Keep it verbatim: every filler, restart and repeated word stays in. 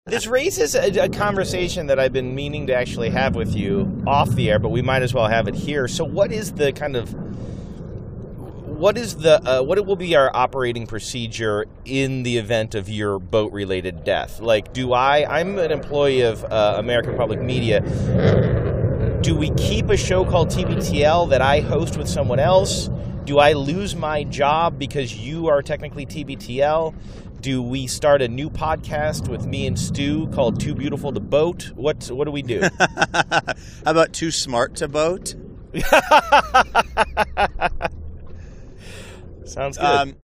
This raises a, a conversation that I've been meaning to actually have with you off the air, but we might as well have it here. So what is the kind of, what is the, uh, what will be our operating procedure in the event of your boat-related death? Like, do I, I'm an employee of uh, American Public Media. Do we keep a show called T B T L that I host with someone else? Do I lose my job because you are technically T B T L? Do we start a new podcast with me and Stu called Too Beautiful to Boat? What what do we do? How about Too Smart to Boat? Sounds good. Um,